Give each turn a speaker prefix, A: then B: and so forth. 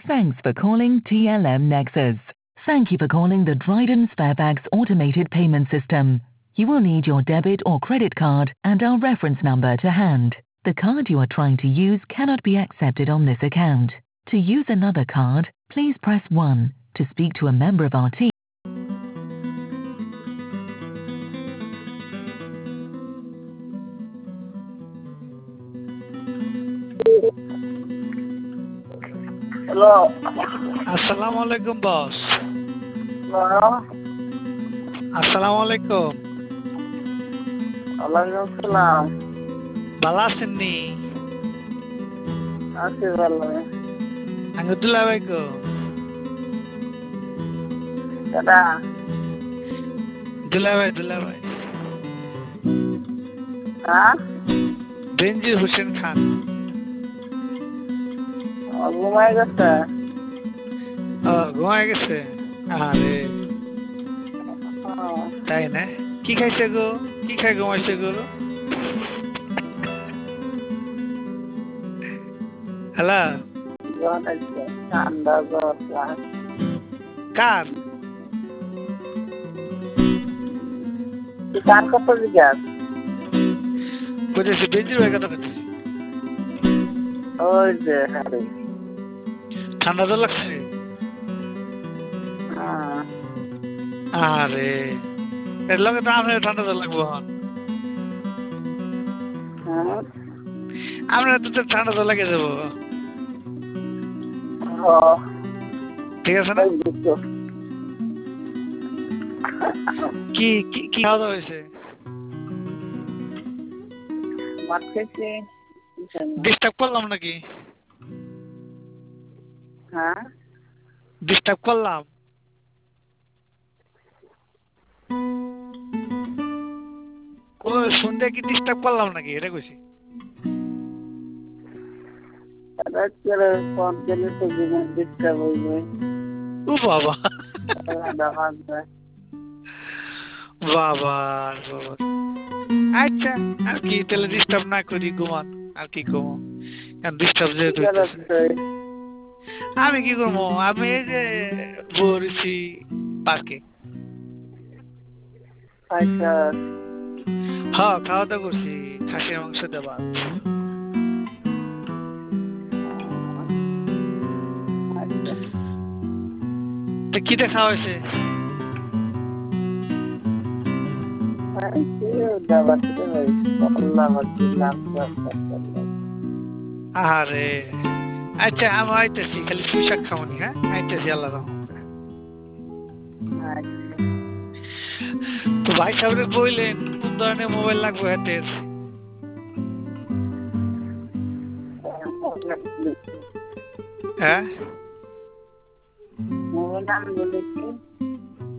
A: Thanks for calling TLM Nexus. Thank you for calling the Dryden Sparebags automated payment system. You will need your debit or credit card and our reference number to hand. The card you are trying to use cannot be accepted on this account. To use another card, please press 1. To speak to a member of our team.
B: Hello.
C: Assalamualaikum, boss.
B: Hello.
C: Assalamualaikum.
B: Waalaikumsalam.
C: Balasin ni.
B: Asih balai.
C: Angutula baiko.
B: Kada.
C: Dulawai.
B: Hah?
C: Benji Hussein Khan.
B: ঘুমাই গেছে
C: ঘুমাই গেছে আরে তাই না কি খাইছে গো কি খাই ঘুমাইছে গো হ্যালো
B: ঠান্ডা জ্বর
C: কার
B: কার কথা জিজ্ঞাস
C: বুঝেছি বেঞ্জির ভাই কথা বলছি
B: ওই যে আরে
C: ঠান্ডা তো লাগছে আরে এর লগে তো আমার ঠান্ডা তো লাগবো আমরা তো ঠান্ডা তো লাগে যাবো ঠিক আছে না কি কি খাওয়া দাওয়া হয়েছে
B: মাছ খেয়েছি
C: ডিস্টার্ব করলাম নাকি
B: হ্যাঁ
C: ডিস্টার্ব করলাম ও সন্ধ্যা কি ডিস্টার্ব করলাম নাকি এটা কইছি
B: রাত্রে ফোন দিলে তো জীবন ডিস্টার্ব হইবে
C: ও বাবা বাবা আচ্ছা আর কি তাহলে ডিস্টার্ব না করি ঘুমান আর কি করবো কারণ ডিস্টার্ব যেহেতু আমি কি করবো আমি এই যে বলছি পার্কে হ্যাঁ খাওয়া দাওয়া করছি খাসির মাংস দেওয়া কিটা খাওয়া হয়েছে আরে আচ্ছা আমি আইতেছি খালি পুঁইশাক খাওনি হ্যাঁ আইতেছি আল্লাহ রহমতে তো ভাই সাহেবের বললেন কোন ধরনের মোবাইল লাগবে হাতের হ্যাঁ